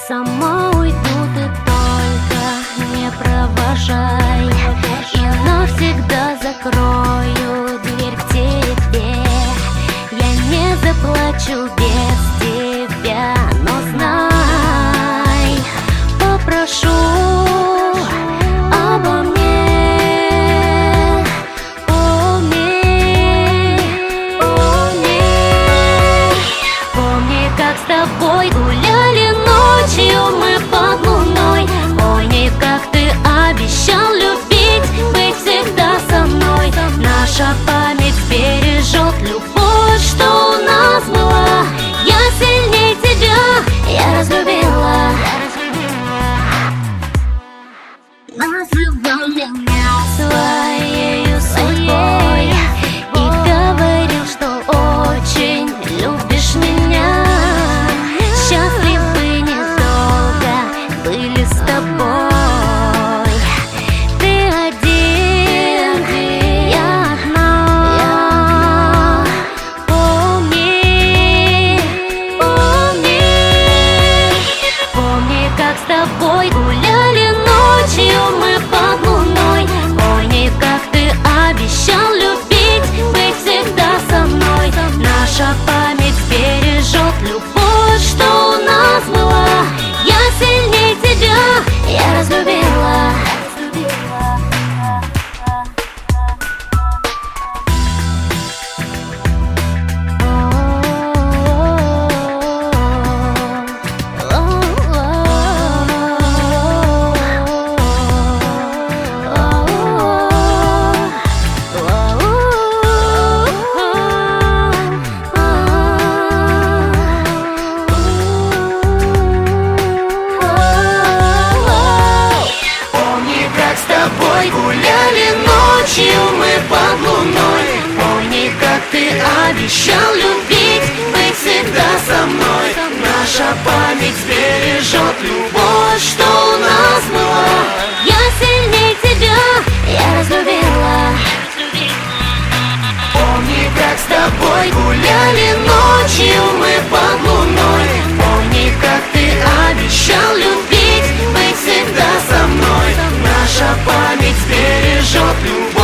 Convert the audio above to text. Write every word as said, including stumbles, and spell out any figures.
сама уйду, ты только не провожай. И навсегда закрою дверь к тебе. Я не заплачу без тебя, но знай, попрошу обо мне. Помни, помни, помни, как с тобой гуляли ночью мы под луной. Помни, как ты обещал любить, быть всегда со мной. Наша память бережет любовь, что у нас была. Я сильнее тебя, я разлюбила. Называл меня своею судьбой и говорил, что очень любишь меня. Счастливы недолго были с тобой. Ты один, я одна. Помни, помни, помни, как с тобой гуляли ночью мы под луной. Помни, как ты обещал любить, быть всегда со мной. Наша память бережет любовь, что у нас была. Я сильнее тебя, я разлюбила. Гуляли ночью мы под луной. Помни, как ты обещал любить, быть всегда со мной. Наша память бережет любовь, что у нас была. Я сильнее тебя, я разлюбила. Помни, как с тобой гуляли ночью мы под луной. Помни, как ты обещал любить, быть всегда со мной. Наша память бережет любовь.